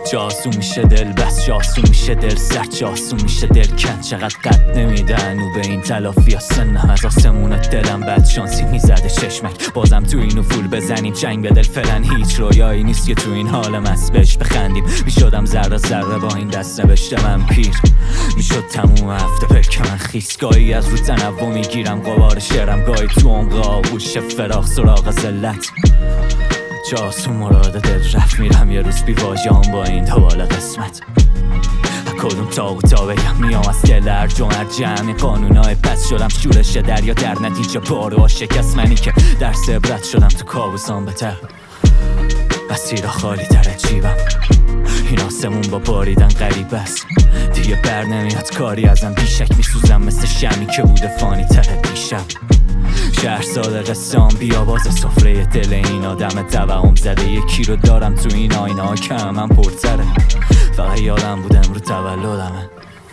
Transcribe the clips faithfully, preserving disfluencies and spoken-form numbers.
جاسو میشه دل بس، جاسو میشه دل سرد، جاسو میشه دل کن. چقدر قد نمیدن و به این تلافی ها سنم از آسمونت دلم بد شانسی میزده چشمک. بازم تو اینو فول بزنیم چنگ به دل فعلا هیچ رویایی نیست که تو این حال مست بهش بخندیم. میشدم ذره ذره با این دست نوشته من پیر، میشد تموم هفته پرک من خیس. گاهی از رو تنوع میگیرم قبار شعرم، گاهی تو عمق آغوش فراق سراغ ذلت. جاسو مراد دل رفت، میرم یه روز بی واژه‌ام با این دوال قسمت. کدوم تا و تا بگم میام از دل هرج و مرج همین قانونای پس شدم شورش دریا، در نتیجه بارو شکست منی که درس عبرت شدم تو کابوسام بتر. مسیرها خالی تر جیبم، این آسمون با باریدن غریب است. دیگه بر نمیاد کاری ازم، بیشک میسوزم مثل شمی که بوده فانی تره دیشب. شهر ساده قصام بیاباز سفره دل این آدم توهم زده. یکی رو دارم تو این آینه ها که من پرتره، فقط یادم بود امرو تولدمه.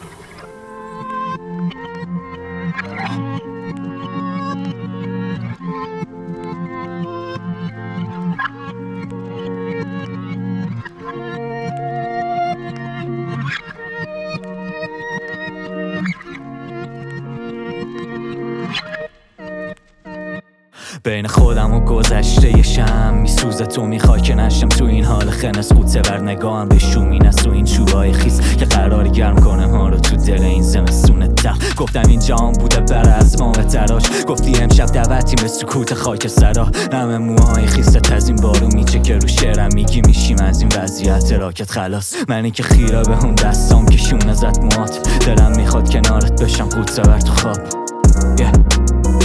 بین خودم و گذشته شم میسوزه، تو میخوای که نشم تو این حال خنس. قوطه بر نگاهم به شومین است و این چوبای خیس که قرار گرم کنه ما رو تو دل این زمستون تخت. گفتم این جام بوده بر از ما تراش، گفتی امشب دعوتیم به سکوت خاک سرا. نم موهای خیست از این بارو میچه که رو شعرم میگی میشیم از این وضعیت راکت خلاص. منی که خیره به اون دستام که شونه زد موات، دلم میخواد کنارت بشم قوطه بر تو خواب. yeah.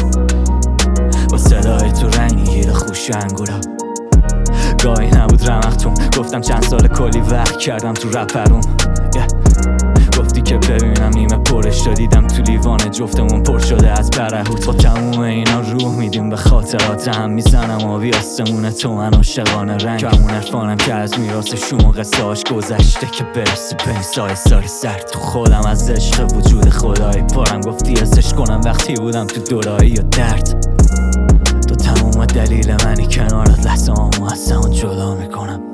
صدای تو رنگ گیره خوش انگورا، گاهی نبود رمختون. گفتم چند سال کلی وقت کردم تو رپروم. yeah. گفتی که ببینم نیمه پرش رو دیدم تو لیوان جفتمون پر شده از برهوت. با تموم اینا روح میدیم به خاطرات هم، میزنم آبی آسمونه تو من عاشقانه رنگ. کمون عرفانم که از میراث شوم و قصه‌هاش گذشته که برسه به این سایه ساری سر. تو خودم از عشق وجود خدایی پارم، گفتی ازش کنم وقتی بودم تو دورایی و درد. تو تموم دلیل منی کنارت، لحظه همو از همون جدا میکنم.